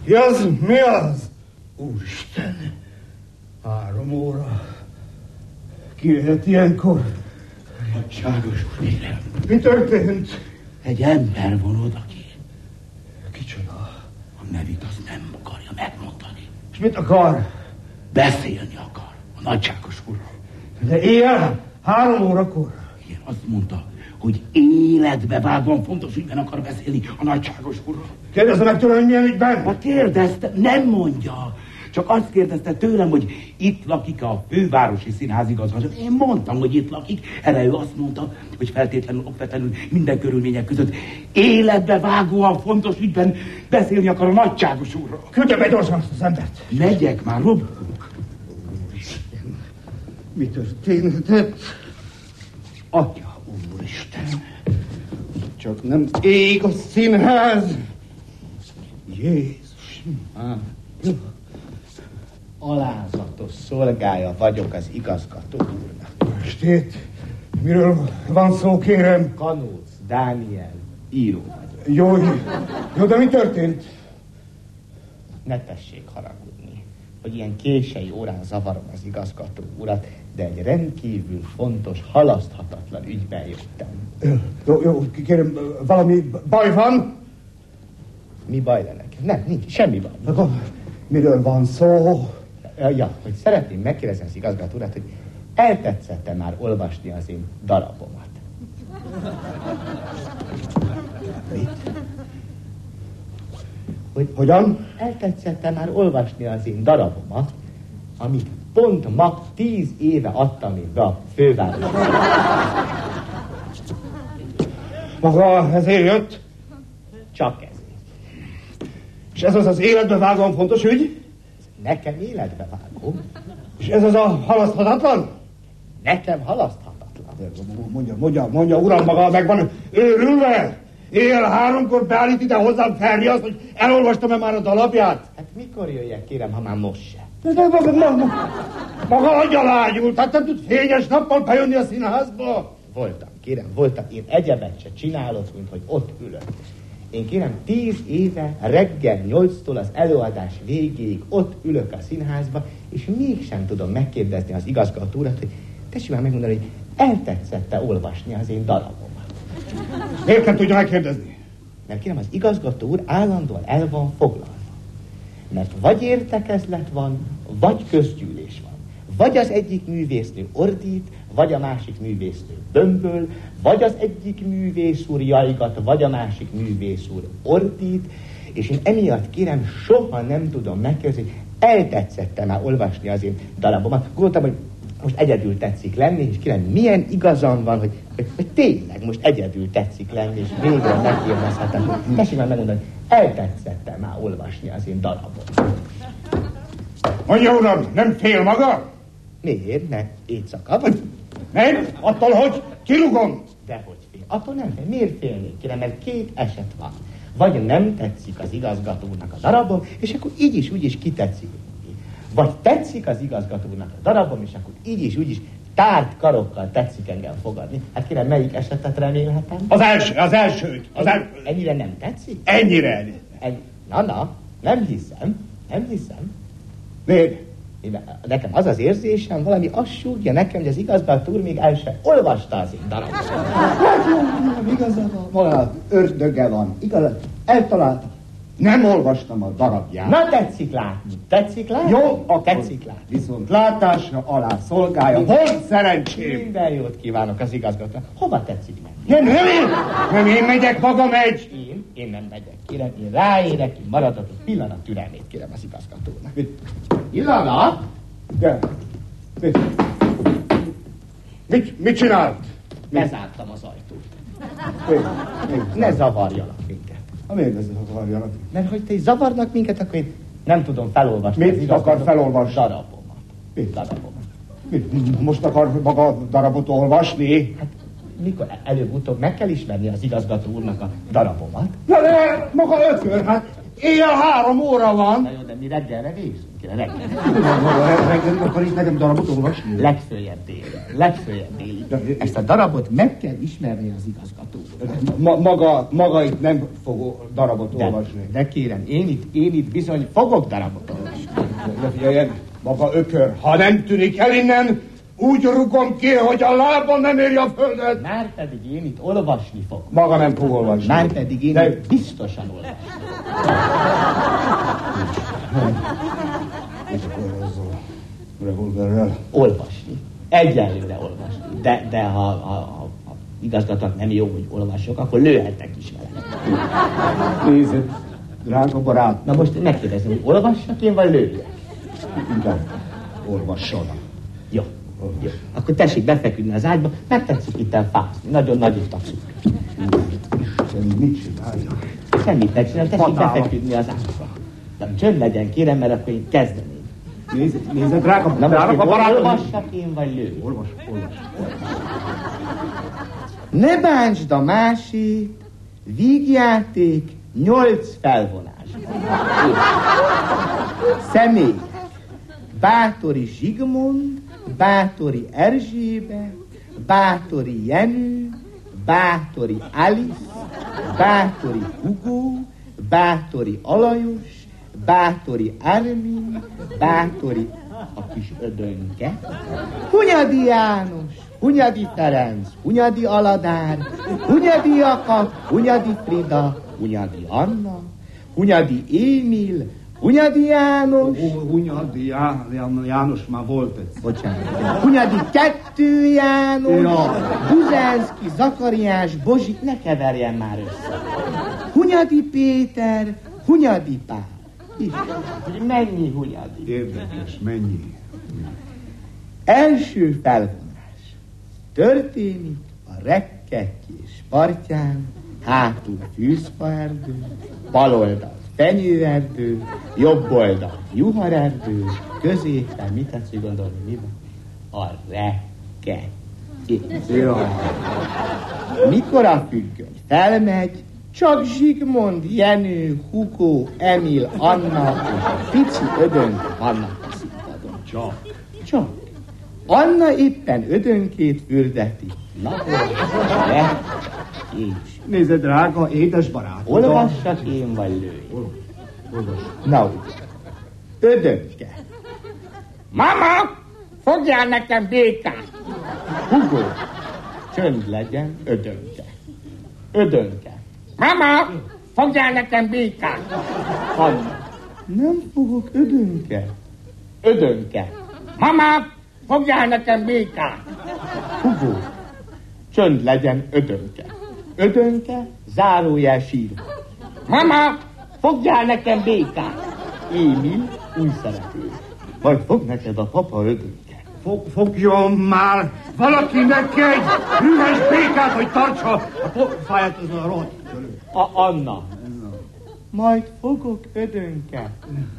Mi az? Úristen! 3 óra. Ki lehet ilyenkor? Nagyságos úr, kérem. Mi történt? Egy ember van odaki. Kicsoda? A nevét azt nem akarja megmondani. És mit akar? Beszélni akar a nagyságos úrral. De éjjel? 3 órakor? Igen, azt mondta, hogy életbe vágóan fontos ügyben akar beszélni a nagyságos úrral. Kérdezze meg tőlem, hogy milyen ügyben? Ha kérdezte, nem mondja. Csak azt kérdezte tőlem, hogy itt lakik a fővárosi színházigazgató. Én mondtam, hogy itt lakik. Erre ő azt mondta, hogy feltétlenül, okvetlenül, minden körülmények között életbe vágóan fontos ügyben beszélni akar a nagyságos úrral. Küldje be gyorsan azt az embert. Megyek már, Robok. Úristen, mi történhetett? Atya, Úristen, csak nem ég a színház. Jézus, Alázatos szolgája vagyok az igazgató úrnak. Estét, miről van szó, kérem? Kanóc Dániel, író vagyok. Jó, de mi történt? Ne tessék haragudni, hogy ilyen késői órán zavarom az igazgató urat, de egy rendkívül fontos, halaszthatatlan ügyben jöttem. Jó, kérem, valami baj van? Mi baj le nekem? Nem, nincs, semmi baj. Akkor miről van szó? Ja, hogy szeretném megkérdezni az igazgató urat, hogy eltetszette már olvasni az én darabomat. Hogyan? Eltetszette már olvasni az én darabomat, amit pont ma 10 éve adtam én be a fővárosba. Maga ezért jött? Csak ezért. És ez az az életbe vágóan fontos ügy? Nekem életbe vágó. És ez az a halaszthatatlan? Nekem halaszthatatlan. Mondja, uram, maga meg van őrülve? Éjjel 3-kor beállít ide hozzám felriaszt, hogy elolvastam-e már a dalapját? Hát mikor jöjjek, kérem, ha már most se? Maga agyalágyult, hát nem tud fényes nappal bejönni a színházba? Voltam, kérem, voltam. Én egyebet se csinálok, mint hogy ott ülök. Én kérem, 10 éve reggel 8-tól az előadás végéig ott ülök a színházba, és mégsem tudom megkérdezni az igazgató urat, hogy tessék már megmondani, hogy eltetszette olvasni az én darabomat. Miért nem tudja megkérdezni? Mert kérem, az igazgató úr állandóan el van foglalva. Mert vagy értekezlet van, vagy közgyűlés van. Vagy az egyik művésznő ordít, vagy a másik művésznő bömböl, vagy az egyik művész úr jajgat, vagy a másik művész úr ordít, és én emiatt kérem, soha nem tudom megkérdezni, hogy eltetszette már olvasni az én darabomat. Gondoltam, hogy most egyedül tetszik lenni, és kérem, milyen igazam van, hogy tényleg most egyedül tetszik lenni, és végre megkérdezhetem. Tessék már megmondani, eltetszette már olvasni az én darabomat. Mondja, uram, nem fél maga? Miért? Ne éjszaka vagy? Nem? Attól, hogy kirúgom? Dehogy fél. Attól nem fél. Miért félnék? Kérem, mert 2 eset van. Vagy nem tetszik az igazgatónak a darabom, és akkor így is, úgy is kitetszik. Vagy tetszik az igazgatónak a darabom, és akkor így is, úgy is tárt karokkal tetszik engem fogadni. Hát kérem, melyik esetet remélhetem? Az elsőt. Ennyire nem tetszik? Ennyire. Na, nem hiszem. Miért? Nekem az az érzésem, valami azt súgja nekem, hogy az igazgató úr még el sem olvasta az én darabot. Igaza van. Valami ördöge van. Igaz, eltaláltam. Nem olvastam a darabját. Na, tetszik látni. Jó, tetszik látni. Viszont látásra alá szolgálja. Volt szerencsém. Minden jót kívánok az igazgató. Hova tetszik menni? Nem én megyek, maga megy. Én nem megyek. Kérem, én ráérek, én maradok egy pillanat türelmét, kérem az igazgatónak. Pillanat? De. Mit csinált? Bezártam az ajtót. Ne zavarjalak minket. Miért ne zavarjalak? Mert hogy te zavarnak minket, akkor én nem tudom felolvasni. Mit akar felolvasni? Darabomat. Mit? Most akar maga darabot olvasni? Hát mikor előbb-utóbb meg kell ismerni az igazgató úrnak a darabomat. Na de maga ökör, hát Éjjel 3 óra van. Na jó, de mi reggelre végzünk. Reggelig akar itt nekem darabot olvasni? Legfőjebb déli. Ezt a darabot meg kell ismerni az igazgató. Maga itt nem fog darabot olvasni. De kérem, én itt bizony fogok darabot olvasni. De figyeljen, maga ökör, ha nem tűnik el innen, úgy rugom ki, hogy a lábam nem éri a földet. Már pedig én itt olvasni fogok. Maga nem fog olvasni. Már pedig én itt biztosan olvasni. És akkor azzal revolverrel. Olvasni. Egyenlőre olvasni. De ha igazgatónak nem jó, hogy olvasok, akkor lőhetnek is vele. Nézd, drága barát. Na most megkérdezem, hogy olvassak én, vagy lőjek? Inkább olvasson. Jó. Akkor tessék befeküdni az ágyba, megtetszik itten fászni. Nagyon nagy ittakszunk. Mit csináljak? Semmit ne csinál, tessék befeküdni az ágyba. De csönd legyen, kérem, mert akkor én kezdeném. Nézd, drága barátom. Olvassak én, vagy lőjek? Olvas. Ne bántsd a másét, vígjáték 8 felvonás. Személy. Bátori Zsigmond, Bátori Erzsébet, Bátori Jenő, Bátori Alice, Bátori Hugo, Bátori Alajos, Bátori Armin, Bátori a kis ödönke, Hunyadi János, Hunyadi Ferenc, Hunyadi Aladár, Hunyadi Jakab, Hunyadi Frida, Hunyadi Anna, Hunyadi Émil, Hunyadi János. Hunyadi János már volt egyszer. Bocsánat. Hunyadi 2 János. Ja. Buzánszki, Zakariás, Bozsi, ne keverjen már össze. Hunyadi Péter, Hunyadi Pál. Mennyi Hunyadi? Érdekes, mennyi? Első felvonás. Történik a Rekkekés partján, hátul fűszfaerdő, bal oldal fenyőerdő, jobb oldal juharerdő, középen, mit tetszik gondolni, mi van? A Rekkekés. Mikor a függöny felmegy, csak Zsigmond, Jenő, Hugo, Emil, Anna és a pici ödönk vannak a színpadon. Csak. Anna éppen ödönkét fürdeti. Napos, és. Nézd, drága, édes barátom. Olvassak én, vagy lőj? Olvas. Na úgy. Ödönke. Mama, fogjál nekem békát. Hugo, csönd legyen, ödönke. Ödönke. Mama, fogjál nekem békát. Anna, nem fogok, ödönke. Ödönke. Mama, fogjál nekem békát. Hugo, csönd legyen, ödönke. Ödönke, zárójel sírva. Mama, fogjál nekem békát. Émil, új szereplő. Majd fog neked a papa ödönke. Fogjon már valakinek egy hűhes békát, hogy tartsa a pofáját az a rohadt. Anna. Majd fogok, ödönke.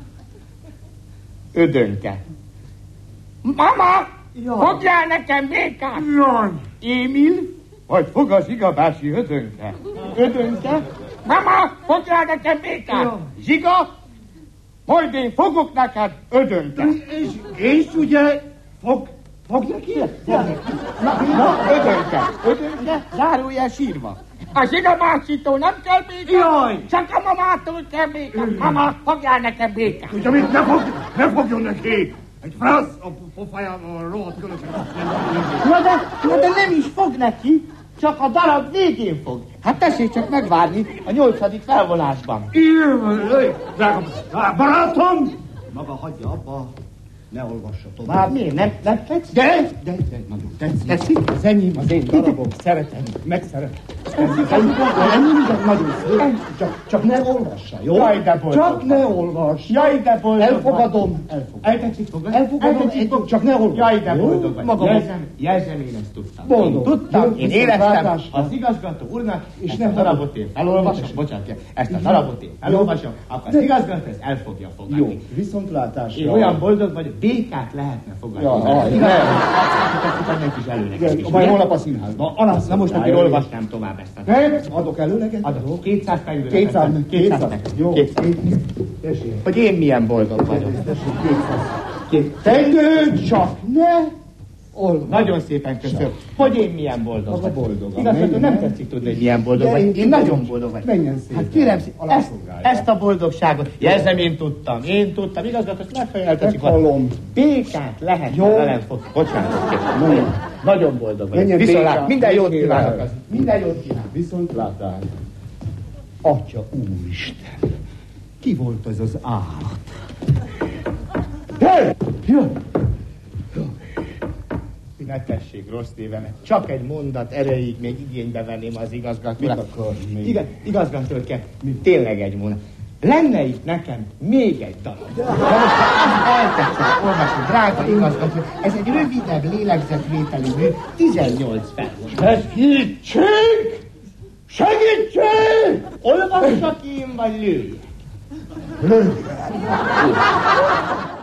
Ödönke. Mama, fogjál nekem békát. Jaj. Émil, majd fog az igabási ödönke. Ödönke. Mama, fogjál nekem békát. Zsiga, majd én fogok neked ödönke. És ugye fog neki? Na, ödönke, zárójel sírva. A zsigabásító nem kell békát, jaj, csak a mamától kell békát. Mama, fogjál nekem békát. Ugye mit, ne fogjon neki. Egy frász a pofájával rohadt kölösen. Na de nem is fog neki, csak a darab végén fog. Hát tessék csak megvárni a 8. felvonásban. Drága barátom! Maga hagyja abba, ne olvassa tovább. Már miért? Nem tetszik? De, nagyon tetszik. Tetszik? Az enyém, az én darabom. Szeretem, megszeretem. Enyém, nagyon szép. Csak ne olvassa, jó? Jaj, de boldog. Csak ne olvass. Jaj, de boldog. Elfogadom. Eltetszik fog? Elfogadom, csak ne olvass. Jaj, de boldog vagy. Jelzem, én ezt tudtam. Boldog. Tudtam, én éreztem az igazgató úrnak, és ezt a darabot én felolvasom. Bocsánat, ezt a darabot én felolvasom, akkor az igazgató ezt el fogja fogadni. Jó, viszontlátásra. Én olyan boldog vagyok, békát lehetne fogadni. Ja, Igaz, nem is előleges. Majd holnap a színházban. Na most akkor olvasnám tovább ezt. Ne, adok előleget? Adok. 200 fejűre. 200. Jó. 200. Tessék. Hogy én milyen boldog vagyok. Tessék, 200. Tegyük csak, ne! Nagyon szépen köszönöm. Hogy én milyen boldog Maga vagyok. boldog. Igaz, hogy nem tetszik tudni, hogy milyen boldog vagy. Én nagyon boldog vagyok. Menjen szépen. Hát kérem szépen, ezt a boldogságot, jelzem, én tudtam, igazgató, ezt megfejeltetik. Meghallom. Békát lehet velem fog. Bocsánat, kérem. Nagyon boldog vagyok. Menjen Viszontlát, békát. minden jót kívánok. Minden jót kívánok. Viszontlátás. Atya úristen, ki volt ez az állat? Hey! Jön! Ne tessék rossz tévemet. Csak egy mondat erejéig még igénybe venném az igazgatót. Mit akar még? Igen, igazgatót, tényleg egy mondat. Lenne itt nekem még egy darab. De most azt eltetszett olvasni, drága igazgató. Ez egy rövidebb lélegzetvételi mű, 18 felolvas. Segítség! Segítség! Olvassak én, vagy lőjek? Lőjek!